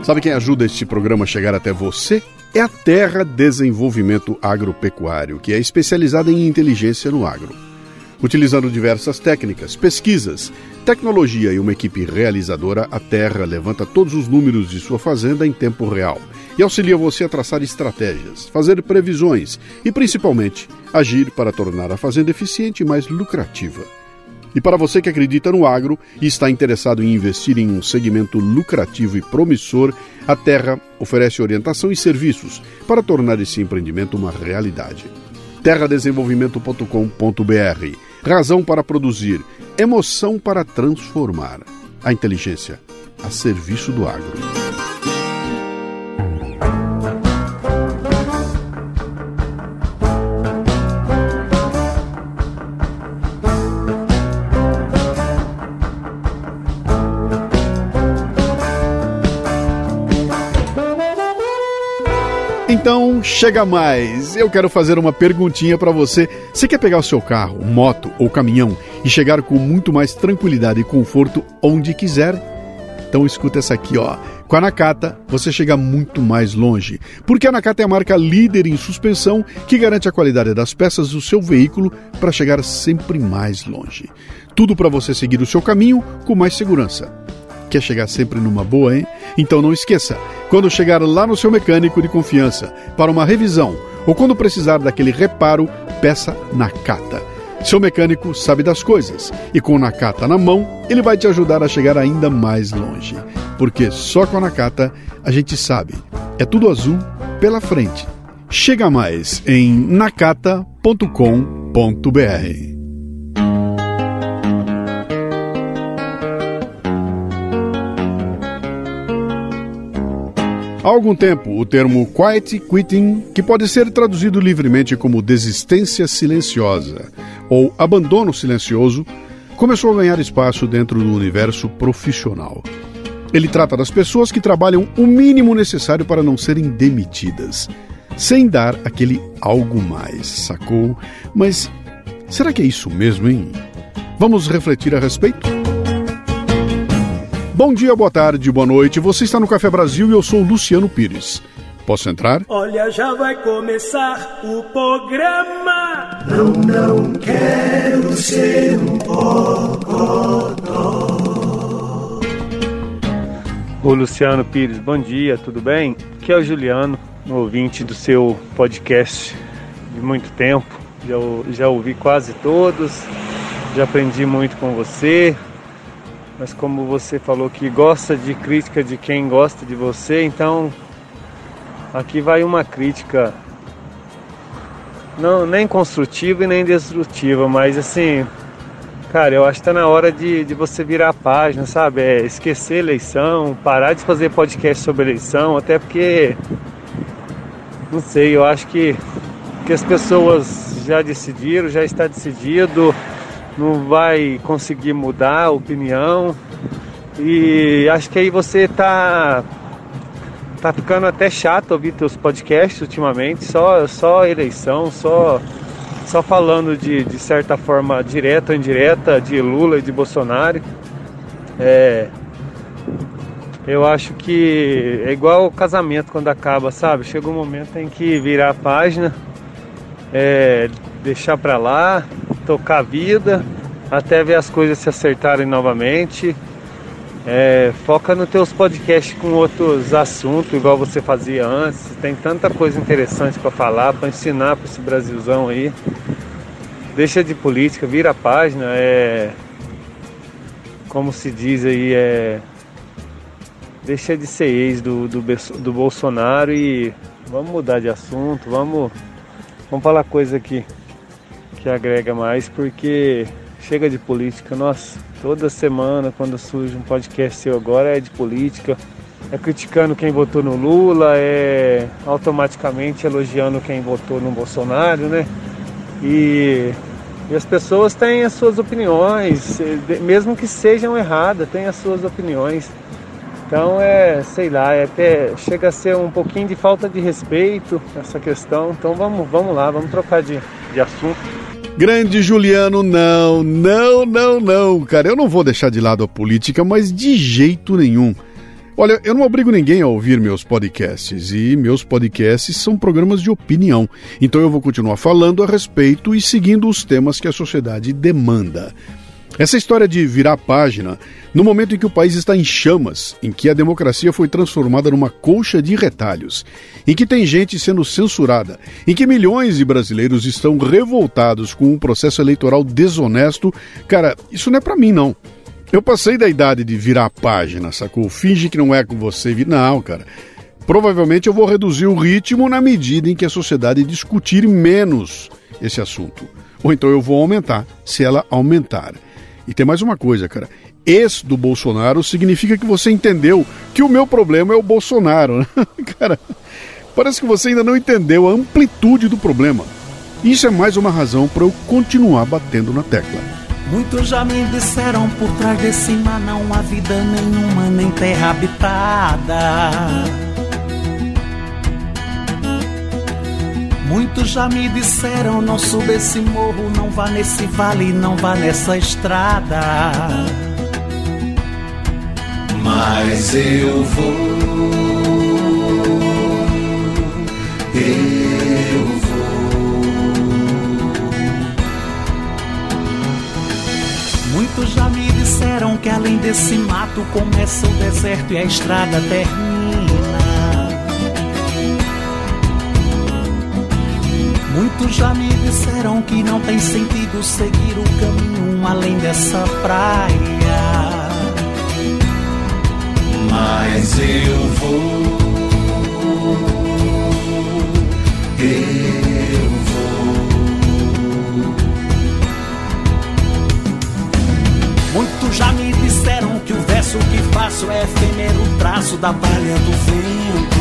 Sabe quem ajuda este programa a chegar até você? É a Terra Desenvolvimento Agropecuário, que é especializada em inteligência no agro. Utilizando diversas técnicas, pesquisas, tecnologia e uma equipe realizadora, a Terra levanta todos os números de sua fazenda em tempo real e auxilia você a traçar estratégias, fazer previsões e, principalmente, agir para tornar a fazenda eficiente e mais lucrativa. E para você que acredita no agro e está interessado em investir em um segmento lucrativo e promissor, a Terra oferece orientação e serviços para tornar esse empreendimento uma realidade. terradesenvolvimento.com.br. Razão para produzir, emoção para transformar. A inteligência a serviço do agro. Então, chega mais. Eu quero fazer uma perguntinha para você. Você quer pegar o seu carro, moto ou caminhão e chegar com muito mais tranquilidade e conforto onde quiser? Então escuta essa aqui, ó. Com a Nakata, você chega muito mais longe. Porque a Nakata é a marca líder em suspensão que garante a qualidade das peças do seu veículo para chegar sempre mais longe. Tudo para você seguir o seu caminho com mais segurança. Quer chegar sempre numa boa, hein? Então não esqueça, quando chegar lá no seu mecânico de confiança para uma revisão ou quando precisar daquele reparo, peça Nakata. Seu mecânico sabe das coisas e com Nakata na mão, ele vai te ajudar a chegar ainda mais longe. Porque só com a Nakata a gente sabe, é tudo azul pela frente. Chega mais em nakata.com.br. Há algum tempo, o termo quiet quitting, que pode ser traduzido livremente como desistência silenciosa ou abandono silencioso, começou a ganhar espaço dentro do universo profissional. Ele trata das pessoas que trabalham o mínimo necessário para não serem demitidas, sem dar aquele algo mais, sacou? Mas será que é isso mesmo, hein? Vamos refletir a respeito? Bom dia, boa tarde, boa noite. Você está no Café Brasil e eu sou o Luciano Pires. Posso entrar? Olha, já vai começar o programa. Não quero ser um bocodó. Ô Luciano Pires, bom dia, tudo bem? Aqui é o Juliano, um ouvinte do seu podcast de muito tempo. Já ouvi quase todos, já aprendi muito com você. Mas como você falou que gosta de crítica de quem gosta de você, então aqui vai uma crítica não, nem construtiva e nem destrutiva, mas assim, cara, eu acho que tá na hora de você virar a página, sabe? Esquecer a eleição, parar de fazer podcast sobre eleição, até porque, não sei, eu acho que as pessoas já decidiram, já está decidido, não vai conseguir mudar a opinião e acho que aí você tá ficando até chato ouvir teus podcasts ultimamente, só eleição, só falando de certa forma direta ou indireta de Lula e de Bolsonaro. Eu acho que é igual o casamento quando acaba, sabe? Chega um momento em que virar a página, deixar pra lá, tocar a vida, até ver as coisas se acertarem novamente. Foca nos teus podcasts com outros assuntos, igual você fazia antes. Tem tanta coisa interessante para falar, para ensinar para esse Brasilzão aí. Deixa de política, vira a página. Como se diz aí, deixa de ser ex do Bolsonaro e vamos mudar de assunto, vamos falar coisa que agrega mais, porque chega de política. Nossa, toda semana quando surge um podcast seu agora é de política, criticando quem votou no Lula, automaticamente elogiando quem votou no Bolsonaro, né? E as pessoas têm as suas opiniões, mesmo que sejam erradas, têm as suas opiniões. Então sei lá, até chega a ser um pouquinho de falta de respeito essa questão. Então vamos lá, vamos trocar de assunto. Grande Juliano, não, cara, eu não vou deixar de lado a política, mas de jeito nenhum. Olha, eu não obrigo ninguém a ouvir meus podcasts, e meus podcasts são programas de opinião. Então eu vou continuar falando a respeito e seguindo os temas que a sociedade demanda. Essa história de virar a página, no momento em que o país está em chamas, em que a democracia foi transformada numa colcha de retalhos, em que tem gente sendo censurada, em que milhões de brasileiros estão revoltados com um processo eleitoral desonesto, cara, isso não é pra mim, não. Eu passei da idade de virar a página, sacou? Finge que não é com você. Não, cara. Provavelmente eu vou reduzir o ritmo na medida em que a sociedade discutir menos esse assunto. Ou então eu vou aumentar, se ela aumentar. E tem mais uma coisa, cara. Ex do Bolsonaro significa que você entendeu que o meu problema é o Bolsonaro, né? Cara, parece que você ainda não entendeu a amplitude do problema. Isso é mais uma razão para eu continuar batendo na tecla. Muitos já me disseram por trás desse mar não há vida nenhuma, nem terra habitada. Muitos já me disseram não suba esse morro, não vá nesse vale, não vá nessa estrada. Mas eu vou. Muitos já me disseram que além desse mato começa o deserto e a estrada termina. Muitos já me disseram que não tem sentido seguir o caminho além dessa praia. Mas eu vou. Muitos já me disseram que o verso que faço é efêmero traço da palha do vento.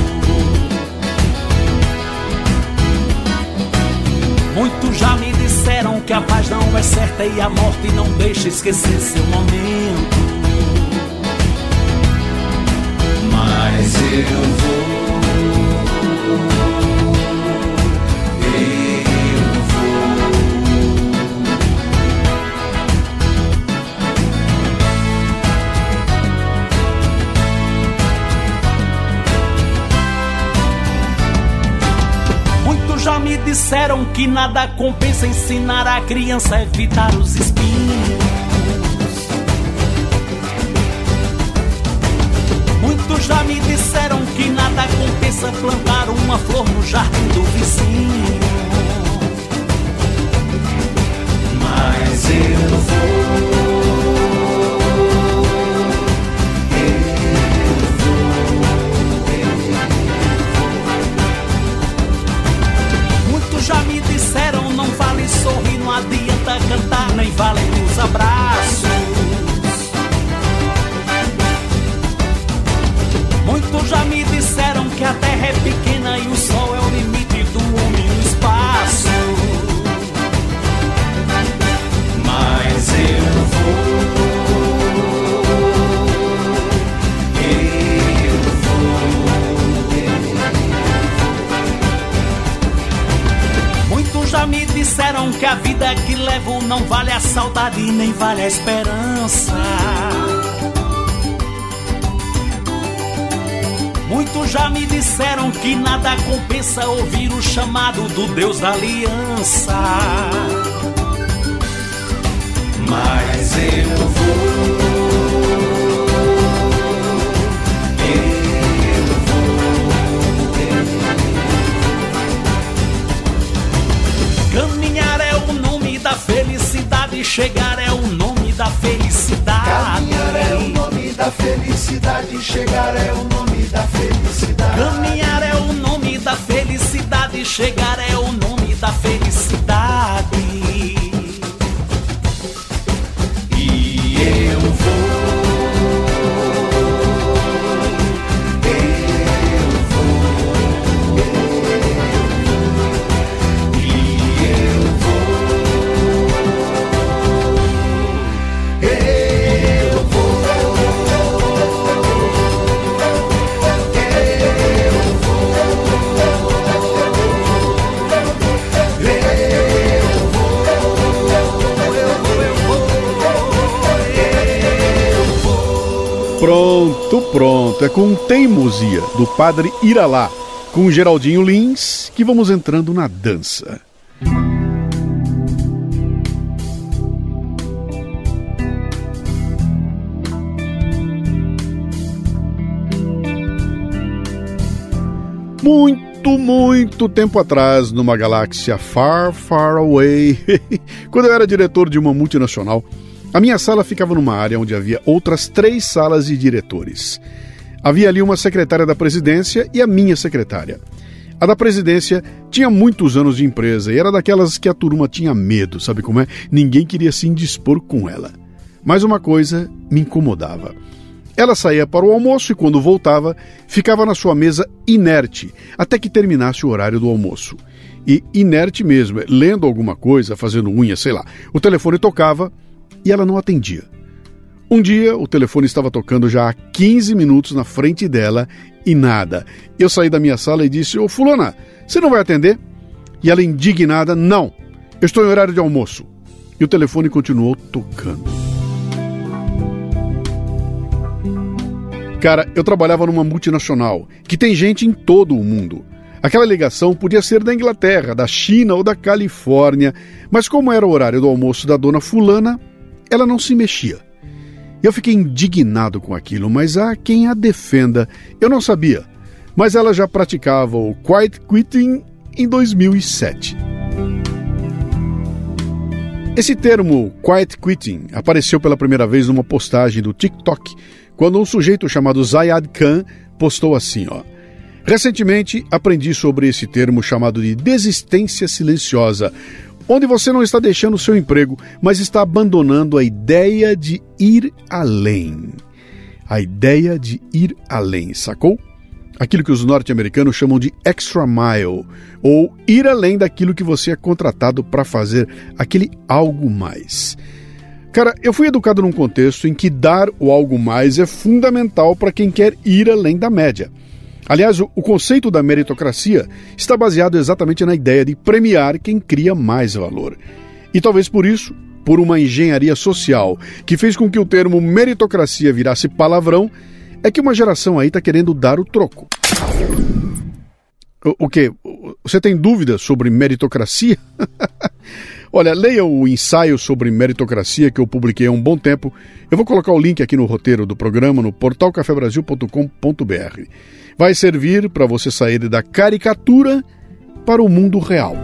Muitos já me disseram que a paz não é certa e a morte não deixa esquecer seu momento. Mas eu vou. Já me disseram que nada compensa ensinar a criança a evitar os espinhos. Muitos já me disseram que nada compensa plantar uma flor no jardim do vizinho. Mas eu vou. Já me disseram não vale sorrir, não adianta cantar, nem valem os abraços. Muitos já me disseram que a terra é pequena e o sol é o limite do homem no espaço. Mas eu vou. Muitos já me disseram que a vida que levo não vale a saudade nem vale a esperança. Muitos já me disseram que nada compensa ouvir o chamado do Deus da aliança. Mas eu vou. Caminhar é o nome da felicidade, chegar é o nome da felicidade. Caminhar é o nome da felicidade, chegar é o nome da felicidade. Caminhar é o nome da felicidade, chegar é o nome da felicidade. Pronto. É com Teimosia, do Padre Iralá, com Geraldinho Lins, que vamos entrando na dança. Muito tempo atrás, numa galáxia far, far away, quando eu era diretor de uma multinacional, a minha sala ficava numa área onde havia outras 3 salas de diretores. Havia ali uma secretária da presidência e a minha secretária. A da presidência tinha muitos anos de empresa e era daquelas que a turma tinha medo, sabe como é? Ninguém queria se indispor com ela. Mas uma coisa me incomodava. Ela saía para o almoço e, quando voltava, ficava na sua mesa inerte, até que terminasse o horário do almoço. E inerte mesmo, lendo alguma coisa, fazendo unha, sei lá. O telefone tocava e ela não atendia. Um dia, o telefone estava tocando já há 15 minutos na frente dela e nada. Eu saí da minha sala e disse: "Ô fulana, você não vai atender?" E ela, indignada: "Não, eu estou em horário de almoço." E o telefone continuou tocando. Cara, eu trabalhava numa multinacional, que tem gente em todo o mundo. Aquela ligação podia ser da Inglaterra, da China ou da Califórnia, mas como era o horário do almoço da dona fulana, ela não se mexia. Eu fiquei indignado com aquilo, mas há quem a defenda. Eu não sabia, mas ela já praticava o quiet quitting em 2007. Esse termo quiet quitting apareceu pela primeira vez numa postagem do TikTok, quando um sujeito chamado Zayad Khan postou assim, ó: "Recentemente aprendi sobre esse termo chamado de desistência silenciosa, onde você não está deixando o seu emprego, mas está abandonando a ideia de ir além." A ideia de ir além, sacou? Aquilo que os norte-americanos chamam de extra mile, ou ir além daquilo que você é contratado para fazer, aquele algo mais. Cara, eu fui educado num contexto em que dar o algo mais é fundamental para quem quer ir além da média. Aliás, o conceito da meritocracia está baseado exatamente na ideia de premiar quem cria mais valor. E talvez por isso, por uma engenharia social que fez com que o termo meritocracia virasse palavrão, é que uma geração aí está querendo dar o troco. O quê? Você tem dúvidas sobre meritocracia? Olha, leia o ensaio sobre meritocracia que eu publiquei há um bom tempo. Eu vou colocar o link aqui no roteiro do programa no portalcafebrasil.com.br. Vai servir para você sair da caricatura para o mundo real.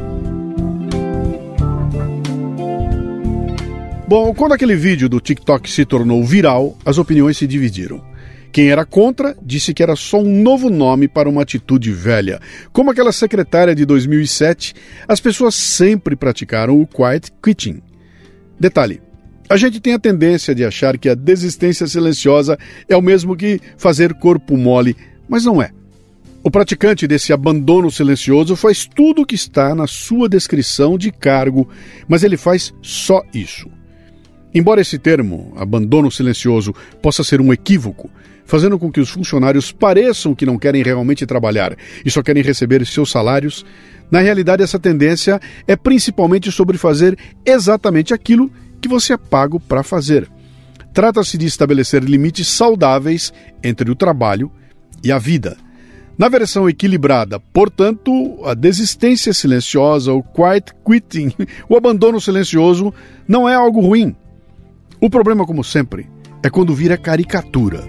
Bom, quando aquele vídeo do TikTok se tornou viral, as opiniões se dividiram. Quem era contra disse que era só um novo nome para uma atitude velha. Como aquela secretária de 2007, as pessoas sempre praticaram o quiet quitting. Detalhe, a gente tem a tendência de achar que a desistência silenciosa é o mesmo que fazer corpo mole, mas não é. O praticante desse abandono silencioso faz tudo o que está na sua descrição de cargo, mas ele faz só isso. Embora esse termo, abandono silencioso, possa ser um equívoco, fazendo com que os funcionários pareçam que não querem realmente trabalhar e só querem receber seus salários, na realidade essa tendência é principalmente sobre fazer exatamente aquilo que você é pago para fazer. Trata-se de estabelecer limites saudáveis entre o trabalho e a vida. Na versão equilibrada, portanto, a desistência silenciosa, o quiet quitting, o abandono silencioso, não é algo ruim. O problema, como sempre, é quando vira caricatura.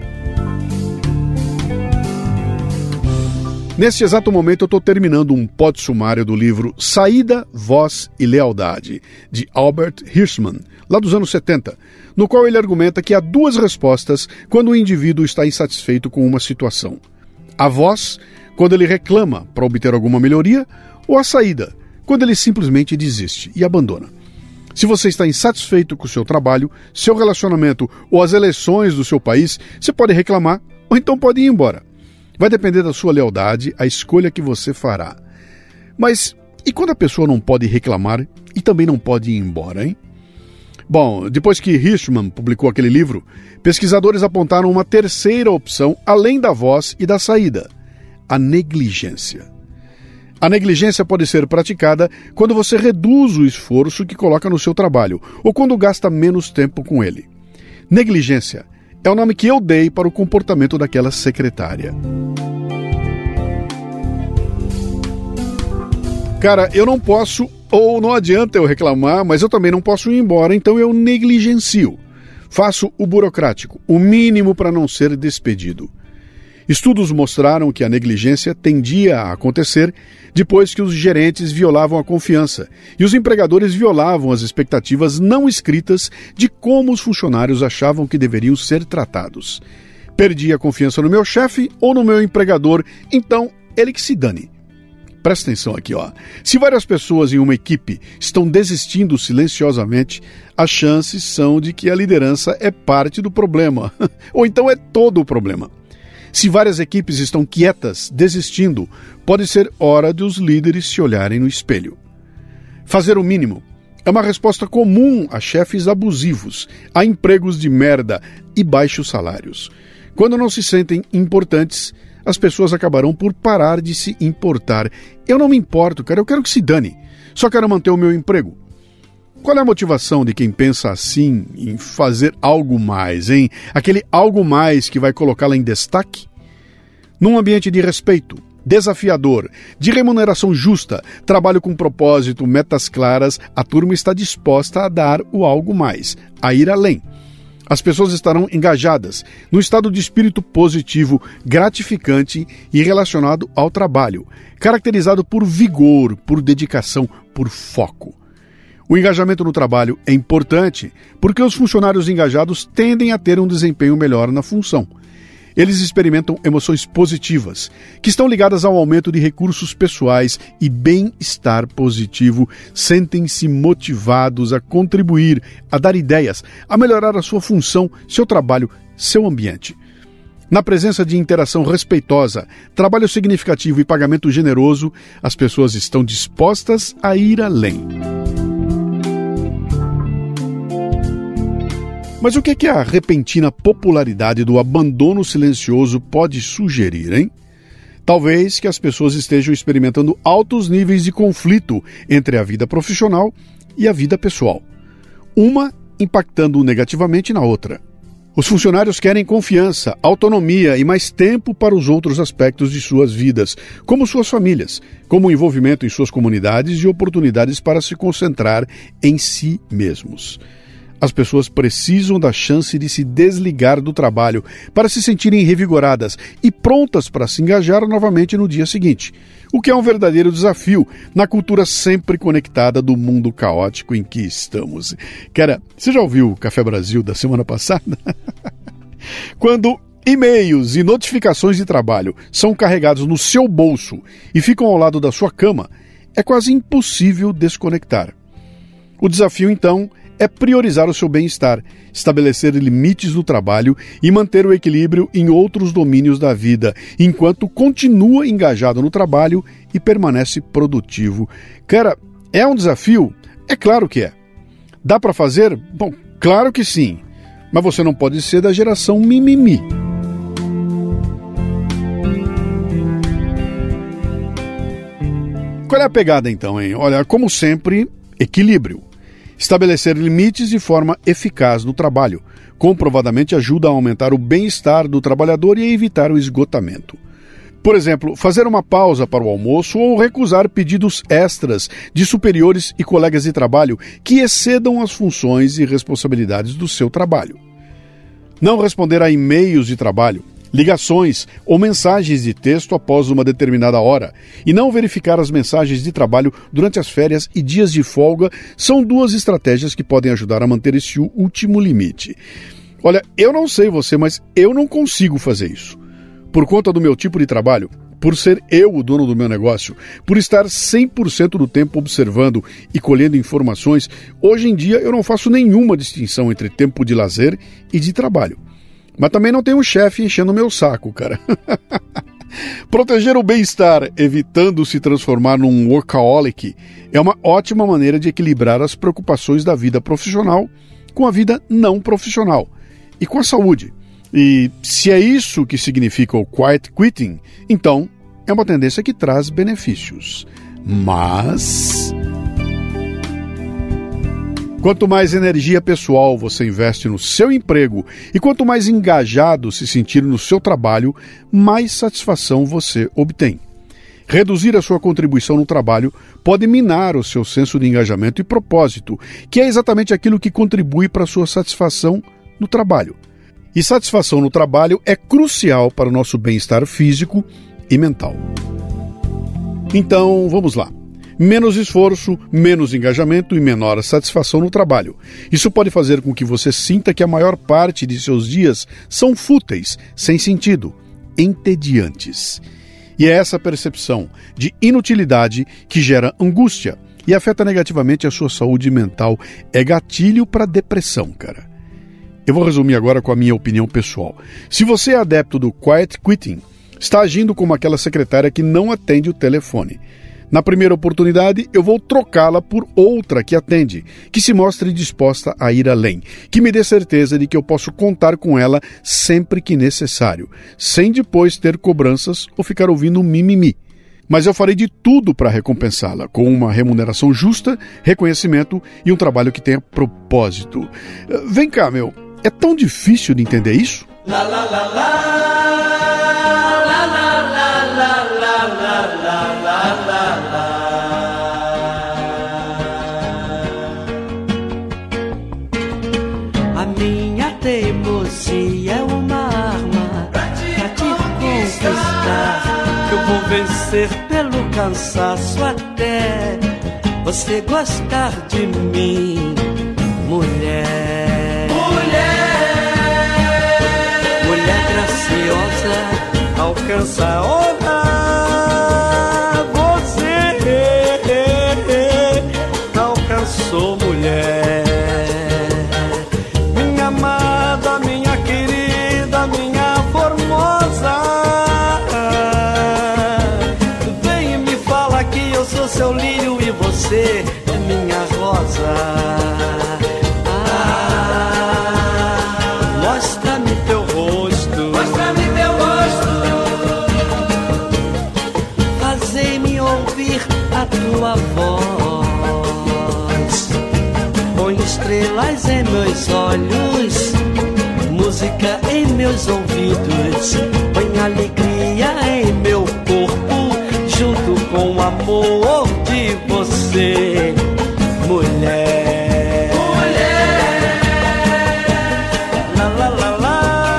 Nesse exato momento eu estou terminando um pod-sumário do livro Saída, Voz e Lealdade, de Albert Hirschman, lá dos anos 70, no qual ele argumenta que há 2 respostas quando o indivíduo está insatisfeito com uma situação. A voz, quando ele reclama para obter alguma melhoria, ou a saída, quando ele simplesmente desiste e abandona. Se você está insatisfeito com o seu trabalho, seu relacionamento ou as eleições do seu país, você pode reclamar ou então pode ir embora. Vai depender da sua lealdade, a escolha que você fará. Mas e quando a pessoa não pode reclamar e também não pode ir embora, hein? Bom, depois que Hirschman publicou aquele livro, pesquisadores apontaram uma terceira opção além da voz e da saída: a negligência. A negligência pode ser praticada quando você reduz o esforço que coloca no seu trabalho ou quando gasta menos tempo com ele. Negligência É o nome que eu dei para o comportamento daquela secretária. Cara, eu não posso, ou não adianta eu reclamar, mas eu também não posso ir embora, então eu negligencio. Faço o burocrático, o mínimo para não ser despedido. Estudos mostraram que a negligência tendia a acontecer depois que os gerentes violavam a confiança e os empregadores violavam as expectativas não escritas de como os funcionários achavam que deveriam ser tratados. Perdi a confiança no meu chefe ou no meu empregador, então ele que se dane. Presta atenção aqui, ó. Se várias pessoas em uma equipe estão desistindo silenciosamente, as chances são de que a liderança é parte do problema, ou então é todo o problema. Se várias equipes estão quietas, desistindo, pode ser hora de os líderes se olharem no espelho. Fazer o mínimo é uma resposta comum a chefes abusivos, a empregos de merda e baixos salários. Quando não se sentem importantes, as pessoas acabarão por parar de se importar. Eu não me importo, cara, eu quero que se dane. Só quero manter o meu emprego. Qual é a motivação de quem pensa assim em fazer algo mais, hein? Aquele algo mais que vai colocá-la em destaque? Num ambiente de respeito, desafiador, de remuneração justa, trabalho com propósito, metas claras, a turma está disposta a dar o algo mais, a ir além. As pessoas estarão engajadas, num estado de espírito positivo, gratificante e relacionado ao trabalho, caracterizado por vigor, por dedicação, por foco. O engajamento no trabalho é importante porque os funcionários engajados tendem a ter um desempenho melhor na função. Eles experimentam emoções positivas, que estão ligadas ao aumento de recursos pessoais e bem-estar positivo, sentem-se motivados a contribuir, a dar ideias, a melhorar a sua função, seu trabalho, seu ambiente. Na presença de interação respeitosa, trabalho significativo e pagamento generoso, as pessoas estão dispostas a ir além. Mas o que a repentina popularidade do abandono silencioso pode sugerir, hein? Talvez que as pessoas estejam experimentando altos níveis de conflito entre a vida profissional e a vida pessoal. Uma impactando negativamente na outra. Os funcionários querem confiança, autonomia e mais tempo para os outros aspectos de suas vidas, como suas famílias, como envolvimento em suas comunidades e oportunidades para se concentrar em si mesmos. As pessoas precisam da chance de se desligar do trabalho para se sentirem revigoradas e prontas para se engajar novamente no dia seguinte, o que é um verdadeiro desafio na cultura sempre conectada do mundo caótico em que estamos. Cara, você já ouviu o Café Brasil da semana passada? Quando e-mails e notificações de trabalho são carregados no seu bolso e ficam ao lado da sua cama, é quase impossível desconectar. O desafio, então, é priorizar o seu bem-estar, estabelecer limites no trabalho e manter o equilíbrio em outros domínios da vida, enquanto continua engajado no trabalho e permanece produtivo. Cara, é um desafio? É claro que é. Dá para fazer? Bom, claro que sim. Mas você não pode ser da geração mimimi. Qual é a pegada então, hein? Olha, como sempre, equilíbrio. Estabelecer limites de forma eficaz no trabalho, comprovadamente ajuda a aumentar o bem-estar do trabalhador e a evitar o esgotamento. Por exemplo, fazer uma pausa para o almoço ou recusar pedidos extras de superiores e colegas de trabalho que excedam as funções e responsabilidades do seu trabalho. Não responder a e-mails de trabalho, ligações ou mensagens de texto após uma determinada hora e não verificar as mensagens de trabalho durante as férias e dias de folga são duas estratégias que podem ajudar a manter esse último limite. Olha, eu não sei você, mas eu não consigo fazer isso. Por conta do meu tipo de trabalho, por ser eu o dono do meu negócio, por estar 100% do tempo observando e colhendo informações, hoje em dia eu não faço nenhuma distinção entre tempo de lazer e de trabalho. Mas também não tem um chefe enchendo o meu saco, cara. Proteger o bem-estar, evitando se transformar num workaholic, é uma ótima maneira de equilibrar as preocupações da vida profissional com a vida não profissional e com a saúde. E se é isso que significa o quiet quitting, então é uma tendência que traz benefícios. Mas Quanto mais energia pessoal você investe no seu emprego e quanto mais engajado se sentir no seu trabalho, mais satisfação você obtém. Reduzir a sua contribuição no trabalho pode minar o seu senso de engajamento e propósito, que é exatamente aquilo que contribui para a sua satisfação no trabalho. E satisfação no trabalho é crucial para o nosso bem-estar físico e mental. Então, vamos lá. Menos esforço, menos engajamento e menor satisfação no trabalho. Isso pode fazer com que você sinta que a maior parte de seus dias são fúteis, sem sentido, entediantes. E é essa percepção de inutilidade que gera angústia e afeta negativamente a sua saúde mental. É gatilho para depressão, cara. Eu vou resumir agora com a minha opinião pessoal. Se você é adepto do quiet quitting, está agindo como aquela secretária que não atende o telefone. Na primeira oportunidade, eu vou trocá-la por outra que atende, que se mostre disposta a ir além, que me dê certeza de que eu posso contar com ela sempre que necessário, sem depois ter cobranças ou ficar ouvindo um mimimi. Mas eu farei de tudo para recompensá-la, com uma remuneração justa, reconhecimento e um trabalho que tenha propósito. Vem cá, meu, é tão difícil de entender isso? La, la, la, la. A minha teimosia é uma arma pra te conquistar. Eu vou vencer pelo cansaço até você gostar de mim, mulher. Mulher graciosa, alcança a honra. Alcançou, mulher. Minha amada, minha querida, minha formosa. Vem e me fala que eu sou seu lírio e você é minha rosa. Mostra-me teu rosto. Mostra-me teu rosto. Fazei-me ouvir a tua voz. Põe estrelas em meus olhos, música em meus ouvidos. Põe alegria em meu corpo, junto com o amor de você, mulher. Mulher. La la la la.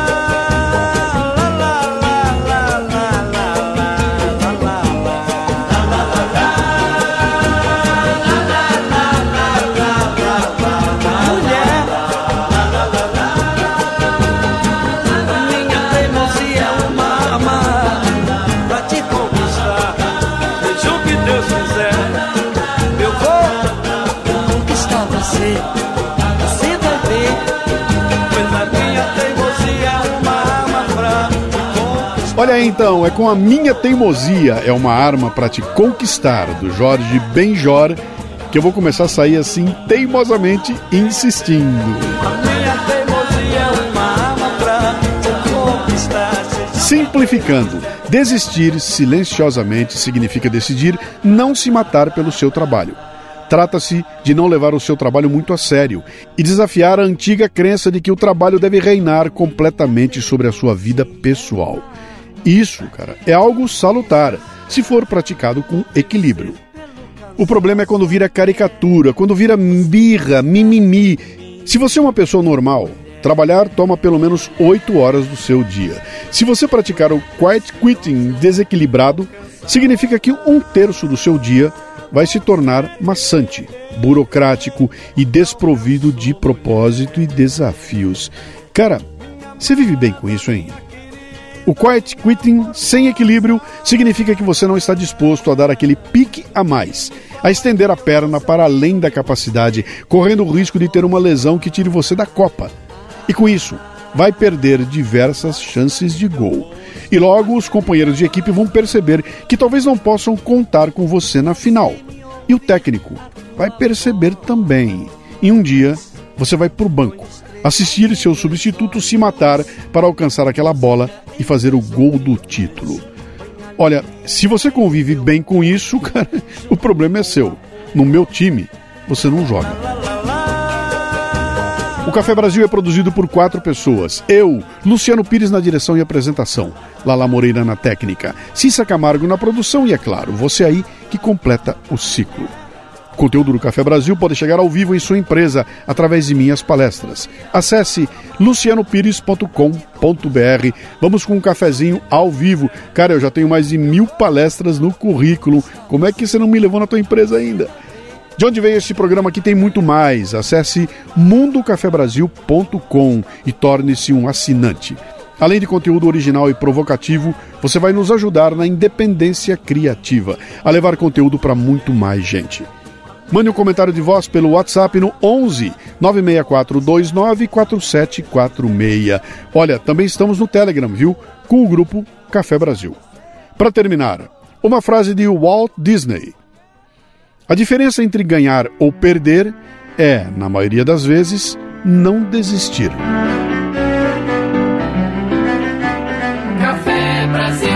Olha aí então, é com a minha teimosia, é uma arma para te conquistar, do Jorge Benjor, que eu vou começar a sair assim, teimosamente insistindo. A minha teimosia é uma arma pra te conquistar. Simplificando, desistir silenciosamente significa decidir não se matar pelo seu trabalho. Trata-se de não levar o seu trabalho muito a sério e desafiar a antiga crença de que o trabalho deve reinar completamente sobre a sua vida pessoal. Isso, cara, é algo salutar, se for praticado com equilíbrio. O problema é quando vira caricatura, quando vira birra, mimimi. Se você é uma pessoa normal, trabalhar toma pelo menos 8 horas do seu dia. Se você praticar o quiet quitting desequilibrado, significa que 1/3 do seu dia vai se tornar maçante, burocrático e desprovido de propósito e desafios. Cara, você vive bem com isso, hein? O quiet quitting sem equilíbrio significa que você não está disposto a dar aquele pique a mais, a estender a perna para além da capacidade, correndo o risco de ter uma lesão que tire você da copa. E com isso, vai perder diversas chances de gol. E logo os companheiros de equipe vão perceber que talvez não possam contar com você na final. E o técnico vai perceber também. E um dia, você vai pro banco, assistir seu substituto se matar para alcançar aquela bola e fazer o gol do título. Olha, se você convive bem com isso, cara, o problema é seu. No meu time, você não joga. O Café Brasil é produzido por 4 pessoas. Eu, Luciano Pires na direção e apresentação, Lala Moreira na técnica, Cissa Camargo na produção e, é claro, você aí que completa o ciclo. O conteúdo do Café Brasil pode chegar ao vivo em sua empresa através de minhas palestras. Acesse lucianopires.com.br. Vamos com um cafezinho ao vivo. Cara, eu já tenho mais de 1000 palestras no currículo. Como é que você não me levou na tua empresa ainda? De onde veio esse programa aqui tem muito mais. Acesse mundocafebrasil.com e torne-se um assinante. Além de conteúdo original e provocativo, você vai nos ajudar na independência criativa, a levar conteúdo para muito mais gente. Mande um comentário de voz pelo WhatsApp no 11 96429 4746. Olha, também estamos no Telegram, viu? Com o grupo Café Brasil. Para terminar, uma frase de Walt Disney. A diferença entre ganhar ou perder é, na maioria das vezes, não desistir. Café Brasil.